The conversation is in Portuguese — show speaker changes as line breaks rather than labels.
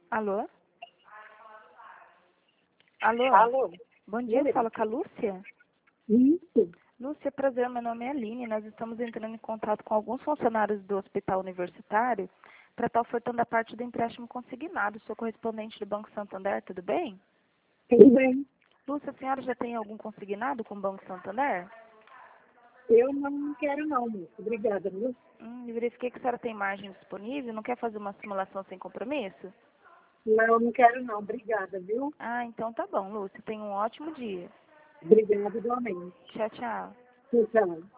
Alô? Alô?
Alô?
Bom dia,
Oi.
fala com a Lúcia.
Isso.
Lúcia, prazer, meu nome é Aline. Nós estamos entrando em contato com alguns funcionários do Hospital Universitário para estar ofertando a parte do empréstimo consignado. Sou correspondente do Banco Santander, tudo bem?
Tudo bem.
Lúcia, a senhora já tem algum consignado com o Banco Santander?
Eu não quero não, moço. Obrigada, viu?
Eu verifiquei que a senhora tem margem disponível, não quer fazer uma simulação sem compromisso?
Não, não quero não. Obrigada, viu?
Ah, então tá bom, Lúcia. Tenha um ótimo dia.
Obrigada igualmente.
Tchau, tchau.
Tchau.